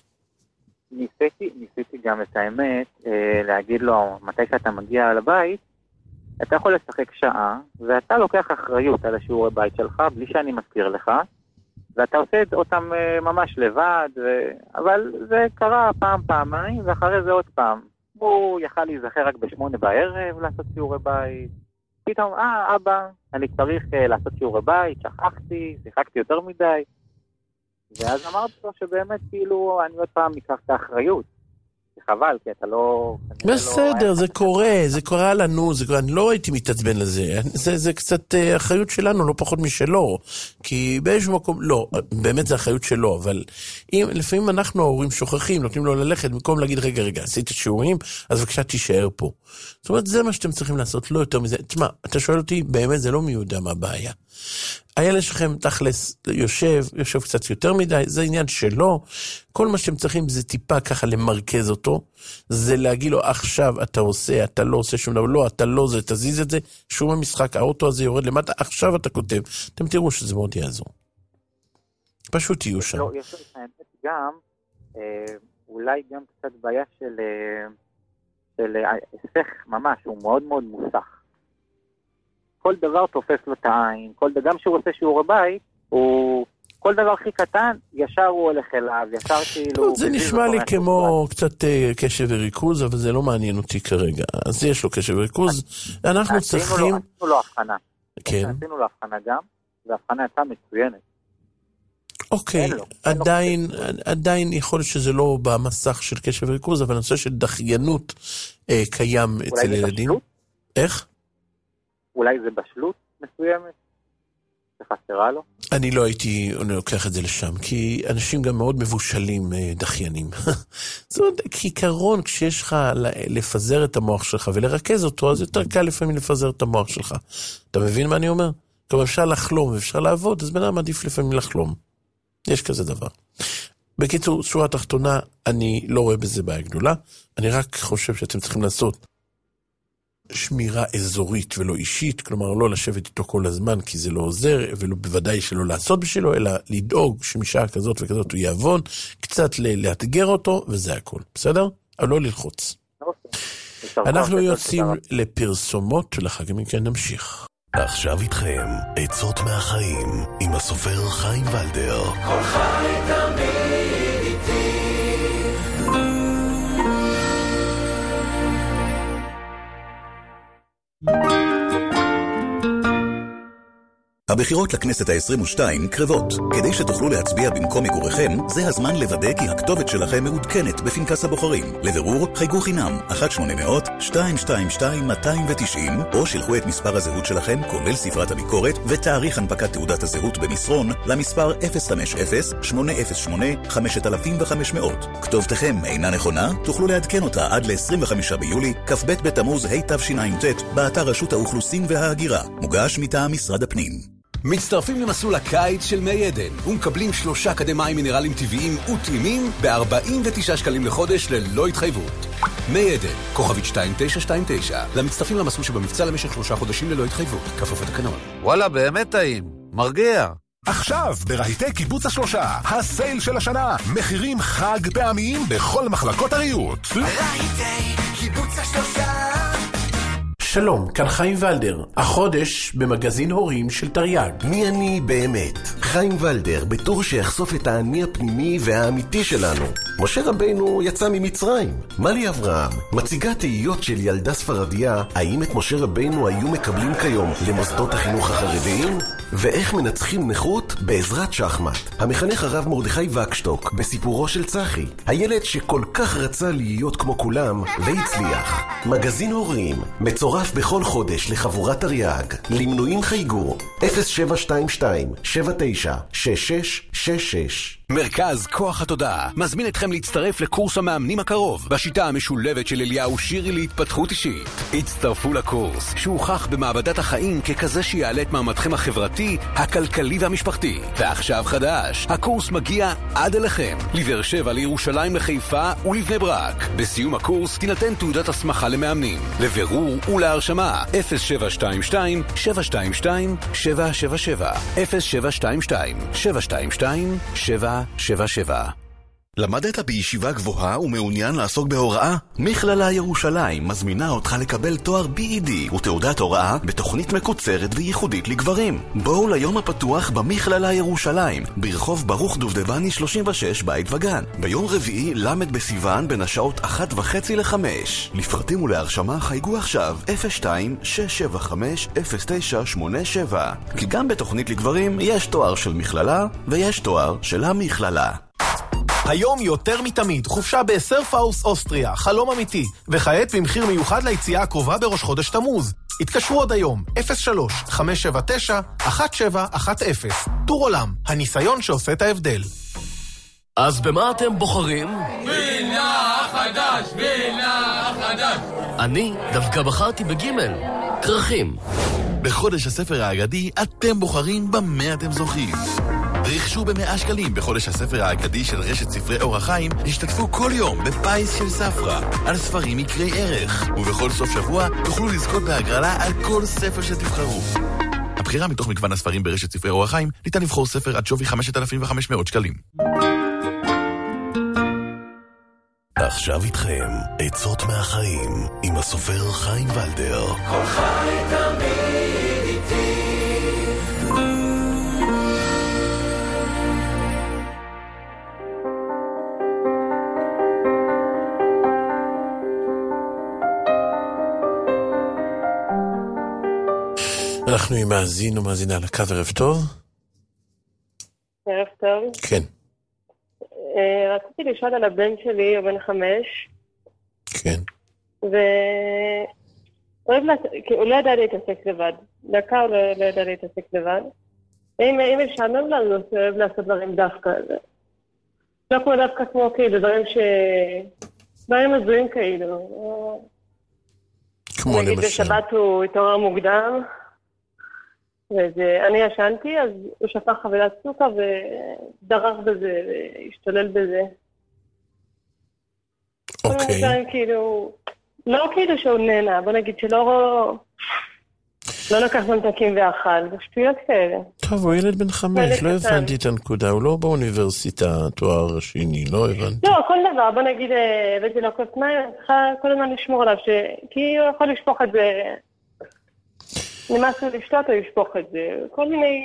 ניסיתי גם את האמת, להגיד לו, מתי שאתה מגיע לבית, אתה יכול לשחק שעה, ואתה לוקח אחריות על השיעורי בית שלך, בלי שאני מזכיר לך, ואתה עושה אותם ממש לבד, אבל זה קרה פעמיים, ואחרי זה עוד פעם. הוא יכל להיזכר רק ב8 בערב לעשות שיעורי בית. פתאום, אבא, אני צריך לעשות שיעורי בית, שכחתי, שיחקתי יותר מדי. ואז אמרתי לו שבאמת כאילו אני עוד פעם אקח את האחריות. זה חבל, כי אתה לא... בסדר, זה קורה, זה קורה לנו, אני לא הייתי מתעצבן לזה, זה קצת אחריות שלנו, לא פחות משלו, כי באיזשהו מקום, לא, באמת זה אחריות שלו, אבל לפעמים אנחנו ההורים שוכחים, נותנים לו ללכת, במקום להגיד, רגע, עשית שיעורים, אז בבקשה תישאר פה. זאת אומרת, זה מה שאתם צריכים לעשות, לא יותר מזה. תשמע, אתה שואל אותי, באמת זה לא מי יודע מה הבעיה. הילד שלכם תכלס יושב קצת יותר מדי, זה עניין שלו, כל מה שאתם צריכים זה טיפה ככה למרכז אותו, זה להגיד לו עכשיו אתה עושה, אתה לא עושה שום דבר, לא, אתה לא זה, תזיז את זה, שום המשחק, האוטו הזה יורד למטה, עכשיו אתה כותב, אתם תראו שזה מאוד יעזור. פשוט תהיו שם. לא, יש לך האמת גם, אולי גם קצת בעיה של הספך ממש, הוא מאוד מאוד מוסך. כל דבר תופס לו את העין, גם שהוא עושה שיעור הבית, כל דבר הכי קטן, ישר הוא הולך אליו, ישר כאילו... זה נשמע לי כמו קצת קשב וריכוז, אבל זה לא מעניין אותי כרגע. אז יש לו קשב וריכוז, אנחנו צריכים... עשינו לו הבחנה. כן. עשינו לו הבחנה גם, והבחנה הייתה מצוינת. אוקיי, עדיין יכול להיות שזה לא במסך של קשב וריכוז, אבל הנושא של דחיינות קיים אצל ילדים. איך? אולי זה בשלות מסוימת? שחסרה לו? אני לא הייתי לוקח את זה לשם, כי אנשים גם מאוד מבושלים דחיינים. זאת אומרת, כעיקרון, כשיש לך לפזר את המוח שלך ולרכז אותו, אז יותר קל לפעמים לפזר את המוח שלך. אתה מבין מה אני אומר? כלומר, אפשר לחלום ואפשר לעבוד, אז בן אדם עדיף לפעמים לחלום. יש כזה דבר. בקיצור, שורה תחתונה, אני לא רואה בזה בעיה גדולה, אני רק חושב שאתם צריכים לעשות שמירה אזורית ולא אישית, כלומר לא לשבת איתו כל הזמן כי זה לא עוזר, ובוודאי שלא לעשות בשבילו, אלא לדאוג שמשעה כזאת וכזאת הוא יעבוד, קצת לאתגר אותו, וזה הכל, בסדר? אבל לא ללחוץ. אנחנו יוצאים לפרסומות, ולאחר מכן נמשיך. עכשיו איתכם, עצות מהחיים, עם הסופר חיים ולדר. כל חי תמיד איתי. הבחירות לכנסת ה-22 קרבות. כדי שתוכלו להצביע במקום מגוריכם, זה הזמן לוודא כי הכתובת שלכם מעודכנת בפנקס הבוחרים. לבירור, חייגו חינם 1-800-222-290 או שלחו את מספר הזהות שלכם, כולל ספרת הביקורת ותאריך הנפקת תעודת הזהות במסרון למספר 050-808-5500. כתובתכם אינה נכונה? תוכלו לעדכן אותה עד ל-25 ביולי, כ"ב בתמוז התשע"ט, באתר רשות האוכלוסין וההגירה. מוגש מטעם משרד הפנים. מצטרפים למסלול הקיץ של מי עדן ומקבלים 3 אקדמיים מינרלים טבעיים וטעימים ב-49 שקלים לחודש ללא התחייבות. מי עדן, כוכבית 2929, למצטרפים למסלול שבמבצע למשך 3 חודשים ללא התחייבות, כפוף לתקנון. וואלה, באמת טעים, מרגיע. עכשיו, ברהיטי קיבוץ השלושה, הסייל של השנה, מחירים חג פעמיים בכל מחלקות הריהוט. רהיטי קיבוץ השלושה. שלום, כאן חיים ולדר, החודש במגזין הורים של תרי"ג. מי אני באמת? חיים ולדר, בתור שיחשוף את האני הפנימי והאמיתי שלנו. משה רבנו יצא ממצרים. מלי אברהם מציגה תהיות של ילדה ספרדיה, האם את משה רבנו היו מקבלים כיום למוסדות החינוך החרדיים? ואיך מנצחים נכות בעזרת שחמט. המחנך הרב מרדכי וקשטוק בסיפורו של צחי, הילד שכל כך רצה להיות כמו כולם והצליח. מגזין הורים מצורף בכל חודש לחבורת תרי"ג. למנויים חייגו 0722-796666. מרכז כוח התודעה מזמין אתכם להצטרף לקורס המאמנים הקרוב בשיטה המשולבת של אליהו שירי להתפתחות אישית. הצטרפו לקורס שהוכח במעבדת החיים ככזה שיעלה את מעמדכם החברתי, הכלכלי והמשפחתי. ועכשיו חדש, הקורס מגיע עד אליכם, לבאר שבע, לירושלים, לחיפה ולבני ברק. בסיום הקורס תינתן תעודת הסמכה למאמנים. לבירור ולהרשמה 0722-722-777 למדת בישיבה גבוהה ומעוניין לעסוק בהוראה? מכללה ירושלים מזמינה אותך לקבל תואר BED ותעודת הוראה בתוכנית מקוצרת וייחודית לגברים. בואו ליום הפתוח במכללה ירושלים, ברחוב ברוך דובדבני 36 בית וגן, ביום רביעי למד בסיוון בין השעות 1:30 ל-5. לפרטים ולהרשמה חייגו עכשיו 02-675-0987. כי גם בתוכנית לגברים יש תואר של מכללה ויש תואר של המכללה. היום יותר מתמיד, חופשה בסרפהאוס אוסטריה, חלום אמיתי, וכעת במחיר מיוחד ליציאה הקרובה בראש חודש תמוז. התקשרו עוד היום, 03-579-1710. טור עולם, הניסיון שעושה את ההבדל. אז במה אתם בוחרים? וינה חדש, וינה חדש. אני דווקא בחרתי בגימל, כרכים. בחודש הספר האגדי אתם בוחרים במה אתם זוכים. רכשו ב100 שקלים בחודש הספר האגדי של רשת ספרי אור החיים, השתתפו כל יום בפיס של ספרה על ספרים מקרי ערך, ובכל סוף שבוע תוכלו לזכות בהגרלה על כל ספר שתבחרו. הבחירה מתוך מגוון הספרים ברשת ספרי אור החיים, ניתן לבחור ספר עד שווי 5,500 שקלים. עכשיו איתכם, עצות מהחיים, עם הסופר חיים ולדר. כל חי תמיד איתי. אנחנו עם מאזין ומאזינה לקו. ערב טוב. ערב טוב. כן. רציתי לשאול על הבן שלי, הוא בן 5. כן. הוא לא ידע להתעסק לבד. דקה הוא לא ידע להתעסק לבד. אם משעמם לנו, הוא אוהב לעשות דברים דווקא. לא כמו דווקא כמו כאילו, דברים הזויים כאילו. כמו למשל. נגיד בשבת הוא התעורר מוקדם. ואני ישנתי, אז הוא שפך חבילת סוכר ודרך בזה, והשתולל בזה. אוקיי. כאילו, לא כאילו שהוא נהנה, בוא נגיד שלא לקח ממתקים ואכל, זה שטויות כאלה. טוב, הוא ילד בן 5, לא הבנתי את הנקודה, הוא לא באוניברסיטה, תואר שני, לא הבנתי. לא, כל דבר, בוא נגיד, הבאתי לו כוס מים, צריכה כל הזמן לשמור עליו, כי הוא יכול לשפוך את זה. נמאס לו לשתות או לשפוך את זה, כל מיני...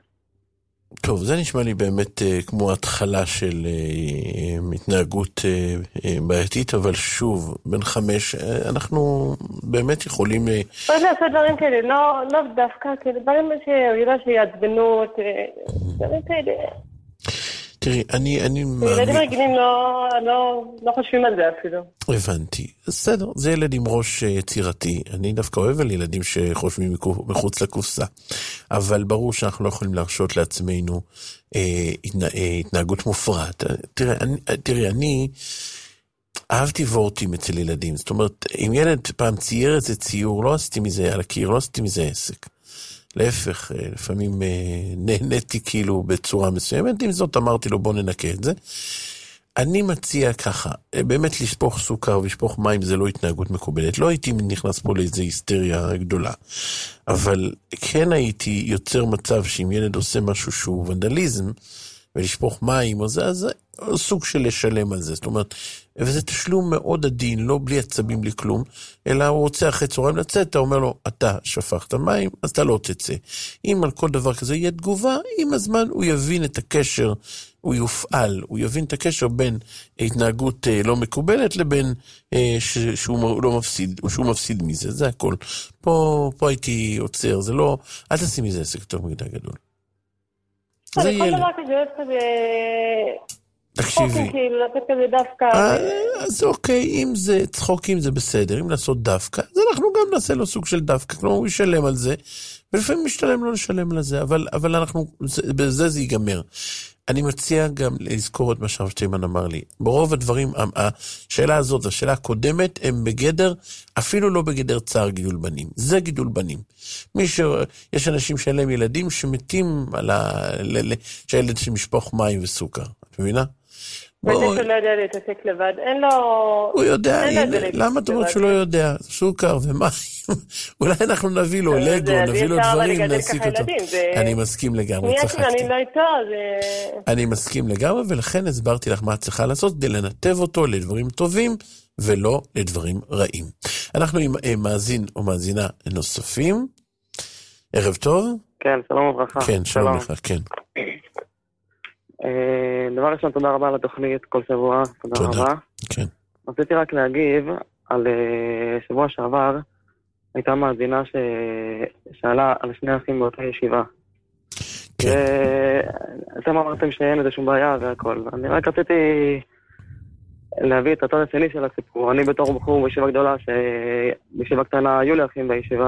טוב, זה נשמע לי באמת כמו התחלה של התנהגות בעייתית, אבל שוב, בן 5, אנחנו באמת יכולים... עוד לעשות דברים כאלה, לא דווקא, דברים שיודע שיעצבנו, דברים כאלה. תראי, אני ילדים רגילים לא חושבים על זה אפילו. הבנתי. בסדר, זה ילד עם ראש יצירתי. אני דווקא אוהב על ילדים שחושבים מחוץ לקופסה. אבל ברור שאנחנו לא יכולים להרשות לעצמנו התנהגות מופרעת. תראי, אני אהבתי וורטים אצל ילדים. זאת אומרת, אם ילד פעם צייר איזה ציור, לא עשיתי מזה על הקיר, לא עשיתי מזה עסק. להפך, לפעמים נהניתי כאילו בצורה מסוימת, עם זאת אמרתי לו בוא ננקה את זה. אני מציע ככה, באמת לשפוך סוכר ולשפוך מים זה לא התנהגות מקובלת, לא הייתי נכנס פה לאיזו היסטריה גדולה, אבל כן הייתי יוצר מצב שאם ילד עושה משהו שהוא ונדליזם, ולשפוך מים או זה, אז סוג של לשלם על זה, זאת אומרת, וזה תשלום מאוד עדין, לא בלי עצבים, בלי כלום, אלא הוא רוצה אחרי צהריים לצאת, אתה אומר לו, אתה שפכת מים, אז אתה לא תצא. אם על כל דבר כזה יהיה תגובה, עם הזמן הוא יבין את הקשר, הוא יופעל, הוא יבין את הקשר בין התנהגות לא מקובלת, לבין שהוא לא מפסיד, או שהוא מפסיד מזה, זה הכל. פה הייתי עוצר, זה לא, אל תשים מזה עסק יותר מגדי גדול. זה ילד. כל דבר כזה אוהב כזה... תקשיבי. לתת כזה דווקא. אז אוקיי, אם זה צחוקים זה בסדר, אם לעשות דווקא, אז אנחנו גם נעשה לו סוג של דווקא, כלומר הוא ישלם על זה, ולפעמים משתלם לא לשלם לזה, אבל אנחנו, בזה זה ייגמר. אני מציע גם לזכור את מה שהרשתימן אמר לי. ברוב הדברים, השאלה הזאת, השאלה הקודמת, הם בגדר, אפילו לא בגדר צער גידול בנים. זה גידול בנים. יש אנשים שאין להם ילדים שמתים שהילד שמשפוך מים וסוכר. את מבינה? וזה שהוא לא יודע להתעסק לבד. אין לו... הוא יודע, למה אתה אומר שהוא לא יודע? סוכר ומים. אולי אנחנו נביא לו לגו, נביא לו דברים, נעסיק אותו. אני מסכים לגמרי, צחקתי. אני מסכים לגמרי, ולכן הסברתי לך מה את צריכה לעשות, כדי לנתב אותו לדברים טובים, ולא לדברים רעים. אנחנו עם מאזין או מאזינה נוספים. ערב טוב. כן, שלום וברכה. כן, שלום לך, כן. דבר ראשון, תודה רבה על התוכנית כל שבוע, תודה רבה. כן. רציתי רק להגיב על שבוע שעבר, הייתה מאזינה ששאלה על שני אחים באותה ישיבה. אתם אמרתם שאין איזה שום בעיה והכל. אני רק רציתי להביא את הצד השני של הסיפור. אני בתור בחור בישיבה גדולה, בישיבה קטנה היו לי אחים בישיבה,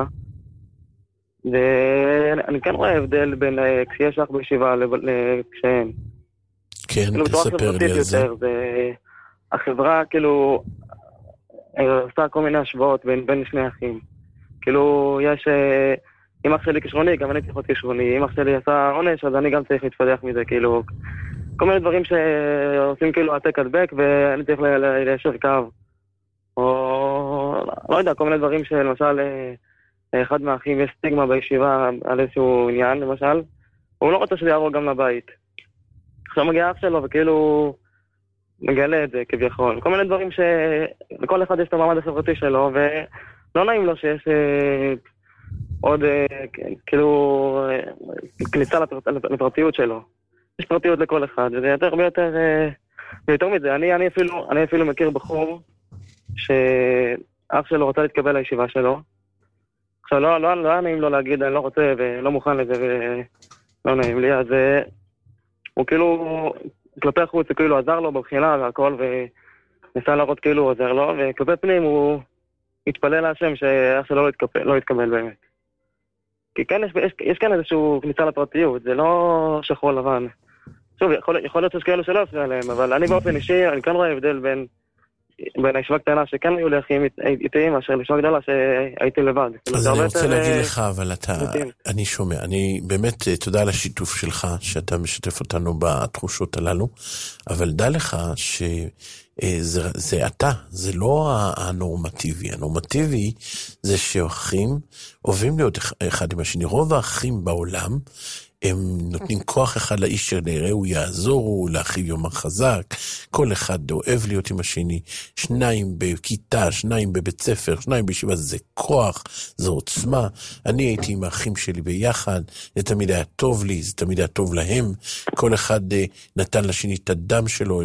ואני כן רואה הבדל בין כשיש לך בישיבה לכשאין. כן, תספר לי על זה. החברה כאילו עושה כל מיני השוואות בין שני אחים. כאילו יש, אם אח שלי כישרוני, גם אני צריך להיות כישרוני. אם אח שלי עשה עונש, אז אני גם צריך להתפתח מזה, כאילו כל מיני דברים שעושים כאילו העתק הדבק, ואני צריך ליישר קו. או לא יודע, כל מיני דברים שלמשל אחד מהאחים יש סטיגמה בישיבה על איזשהו עניין, למשל, הוא לא רוצה שזה יעבור גם לבית. עכשיו מגיע אח שלו וכאילו מגלה את זה כביכול. כל מיני דברים שלכל אחד יש את המעמד החברתי שלו, ולא נעים לו שיש עוד כאילו כניסה לפרטיות שלו. יש פרטיות לכל אחד, וזה יותר מזה. אני אפילו מכיר בחור שאח שלו רוצה להתקבל לישיבה שלו. עכשיו לא היה נעים לו להגיד אני לא רוצה ולא מוכן לזה ולא נעים לי, אז הוא כאילו כלפי החוץ הוא כאילו עזר לו בבחינה והכל, וניסה להראות כאילו הוא עוזר לו, וכלפי פנים הוא התפלל להשם שאח שלו לא יתקבל באמת. כי כן יש כאן איזשהו כניסה לפרטיות, זה לא שחור לבן. שוב, יכול להיות שיש כאלו שלא עושה עליהם, אבל אני באופן אישי, אני כן רואה הבדל בין הישיבה קטנה שכן היו לי אחים איתיים, מאשר לישיבה גדולה שהייתי לבד. אז אני רוצה להגיד לך, אבל אני שומע, אני באמת תודה על השיתוף שלך, שאתה משתף אותנו בתחושות הללו, אבל דע לך שזה אתה, זה לא הנורמטיבי. הנורמטיבי זה שאחים אוהבים להיות אחד עם השני. רוב האחים בעולם הם נותנים כוח אחד לאיש שנראה, הוא יעזור לאחיו יאמר חזק, כל אחד אוהב להיות עם השני, שניים בכיתה, שניים בבית ספר, שניים בישיבה, זה כוח, זה עוצמה. אני הייתי עם האחים שלי ביחד, זה תמיד היה טוב לי, זה תמיד היה טוב להם, כל אחד נתן לשני את הדם שלו,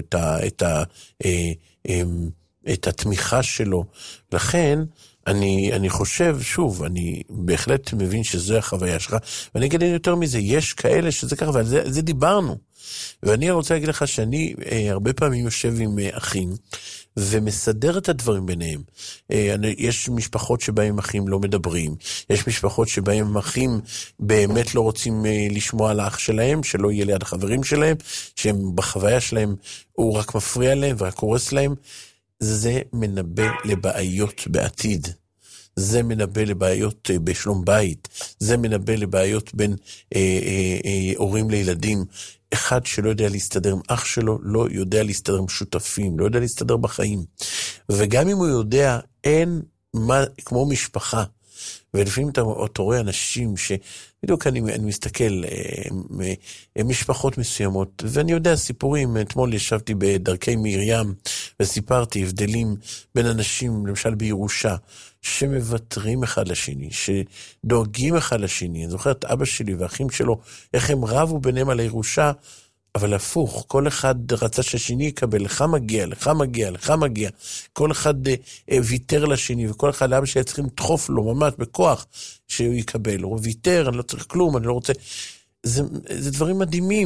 את התמיכה שלו, לכן אני חושב, שוב, אני בהחלט מבין שזו החוויה שלך, ואני אגיד יותר מזה, יש כאלה שזה ככה, ועל זה דיברנו. ואני רוצה להגיד לך שאני הרבה פעמים יושב עם אחים, ומסדר את הדברים ביניהם. יש משפחות שבהם אחים לא מדברים, יש משפחות שבהם אחים באמת לא רוצים לשמוע על האח שלהם, שלא יהיה ליד החברים שלהם, שהם בחוויה שלהם, הוא רק מפריע להם ורק קורס להם. זה מנבא לבעיות בעתיד. זה מנבא לבעיות בשלום בית. זה מנבא לבעיות בין הורים לילדים. אחד שלא יודע להסתדר עם אח שלו, לא יודע להסתדר עם שותפים, לא יודע להסתדר בחיים. וגם אם הוא יודע, אין מה כמו משפחה. ולפעמים אתה רואה אנשים בדיוק אני מסתכל, משפחות מסוימות, ואני יודע סיפורים, אתמול ישבתי בדרכי מרים, וסיפרתי הבדלים בין אנשים, למשל בירושה, שמוותרים אחד לשני, שדואגים אחד לשני. אני זוכר את אבא שלי והאחים שלו, איך הם רבו ביניהם על הירושה, אבל הפוך, כל אחד רצה שהשני יקבל, לך מגיע, לך מגיע, לך מגיע. כל אחד ויתר לשני, וכל אחד לאבא שהיה צריכים לדחוף לו ממש בכוח שהוא יקבל. הוא ויתר, אני לא צריך כלום, אני לא רוצה... זה דברים מדהימים,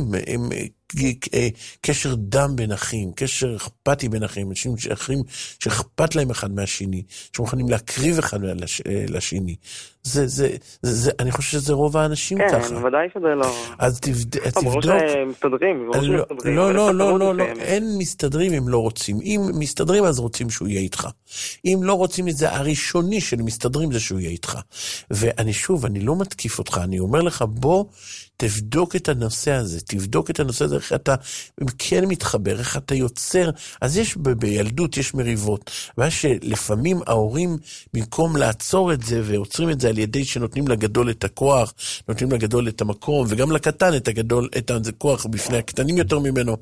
קשר דם בין אחים, קשר אכפתי בין אחים, אחים שאכפת להם אחד מהשני, שמוכנים להקריב אחד לשני. אני חושב שזה רוב האנשים ככה. כן, ודאי שזה לא... אז תבדוק... ברור שהם מסתדרים. לא, אין מסתדרים אם לא רוצים. אם מסתדרים אז רוצים שהוא יהיה איתך. אם לא רוצים את זה, הראשוני של מסתדרים זה שהוא יהיה איתך. ואני שוב, אני לא מתקיף אותך, אני אומר לך, בוא תבדוק את הנושא הזה, תבדוק את הנושא הזה, איך אתה כן מתחבר, איך אתה יוצר. אז יש בילדות, יש מריבות, ואז שלפעמים ההורים, במקום לעצור את זה, ויוצרים את זה על ידי שנותנים לגדול את הכוח, נותנים לגדול את המקום, וגם לקטן את הגדול, את הכוח בפני הקטנים יותר ממנו.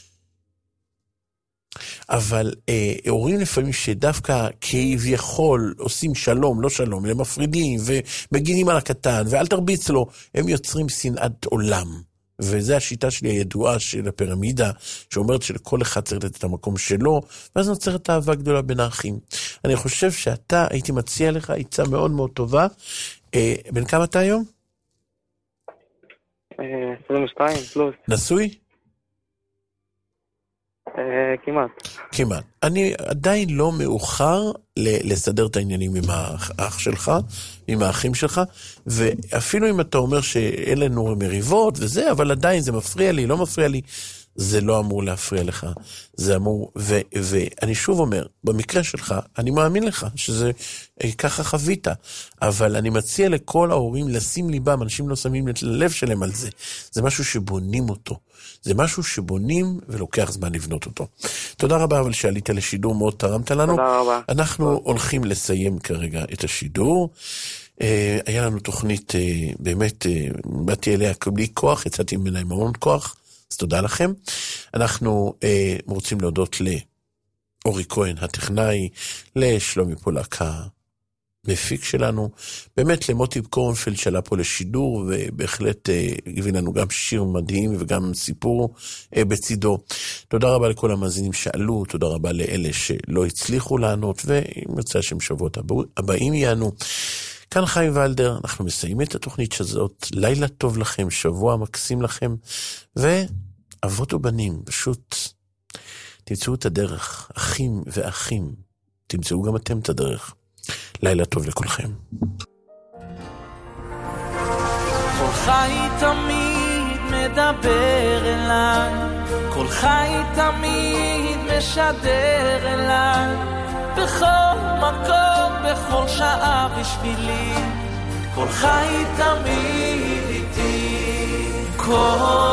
אבל הורים לפעמים שדווקא כביכול עושים שלום, לא שלום, הם מפרידים ומגינים על הקטן, ואל תרביץ לו, הם יוצרים שנאת עולם. וזו השיטה שלי הידועה של הפירמידה, שאומרת שלכל אחד צריך לתת את המקום שלו, ואז נוצרת אהבה גדולה בין האחים. אני חושב שאתה, הייתי מציע לך עצה מאוד מאוד טובה. בן כמה אתה היום? 22 פלוס. נשוי? כמעט. אני עדיין לא מאוחר לסדר את העניינים עם האח שלך, עם האחים שלך, ואפילו אם אתה אומר שאין לנו מריבות וזה, אבל עדיין זה מפריע לי, לא מפריע לי, זה לא אמור להפריע לך. זה אמור, ואני שוב אומר, במקרה שלך, אני מאמין לך שזה ככה חווית, אבל אני מציע לכל ההורים לשים ליבם, אנשים לא שמים את הלב שלהם על זה. זה משהו שבונים אותו. זה משהו שבונים ולוקח זמן לבנות אותו. תודה רבה, אבל שעלית לשידור, מאוד תרמת לנו. תודה רבה. אנחנו הולכים לסיים כרגע את השידור. היה לנו תוכנית, באמת, באתי אליה בלי כוח, יצאתי ממנה עם המון כוח, אז תודה לכם. אנחנו רוצים להודות לאורי כהן, הטכנאי, לשלומי פולק, המפיק שלנו, באמת למוטי קורנפלד שעלה פה לשידור, ובהחלט הביא לנו גם שיר מדהים וגם סיפור בצידו. תודה רבה לכל המאזינים שעלו, תודה רבה לאלה שלא הצליחו לענות, ואם יוצא שהם שבועות הבאים יענו. כאן חיים ולדר, אנחנו מסיימים את התוכנית שזאת, לילה טוב לכם, שבוע מקסים לכם, ואבות ובנים, פשוט תמצאו את הדרך, אחים ואחים, תמצאו גם אתם את הדרך. לילה טוב לכולכם. קולך תמיד מדבר אליי, קולך תמיד משדר אליי, בכל מקום, בכל שעה בשבילי, קולך תמיד איתי, כל